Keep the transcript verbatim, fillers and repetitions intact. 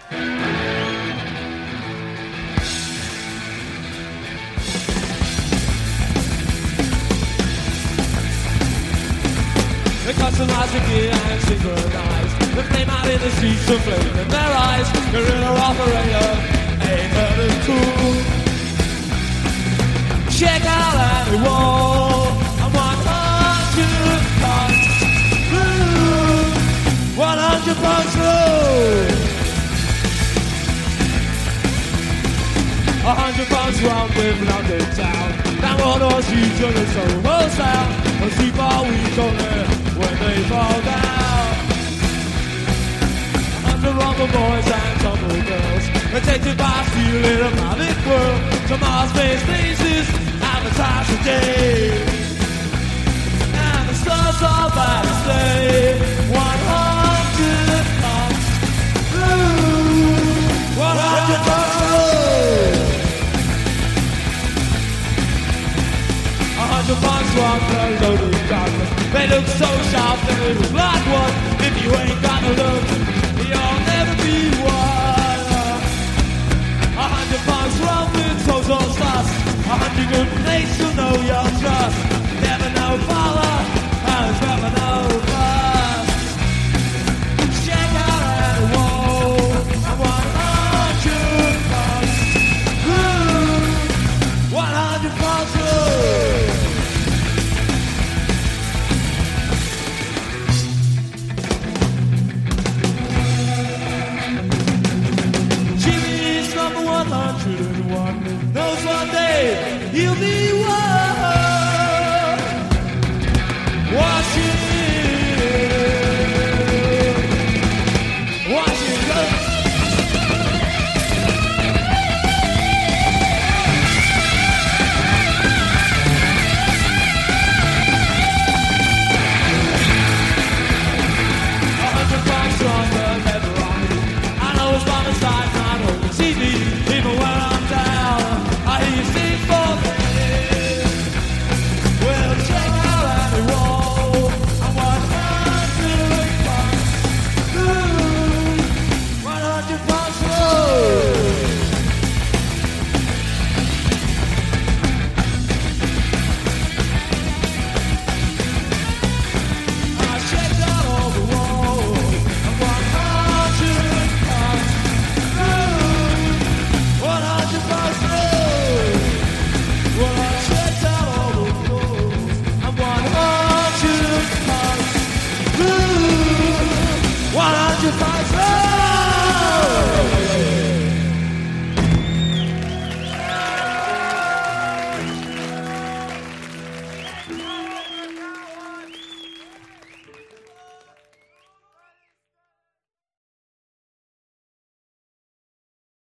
They customize the gear and synchronize. They flame out in the streets to flame in their eyes. Guerrilla operator, eight hundred two. Check out any wall. I'm one hundred bucks through. one hundred bucks through. A hundred bucks round with London town. Now one or two to the solo sound. A sleep all week only when they fall down. Under rumble boys and tumble girls, protected by steel in a magic world. To Mars space bases, advertise a day. And the stars are by the sleigh. one hundred bucks through. one hundred bucks through. A hundred bucks one per loaded darkness. They look so sharp, they look like one. If you ain't got no look, you'll never be one. A hundred bucks round with total slush. A hundred good mates you'll know your trust. Never know father, and never know fuss. Check out that wall. And one hundred bucks. Ooh, one hundred bucks. Ooh. one hundred and one knows one day he'll be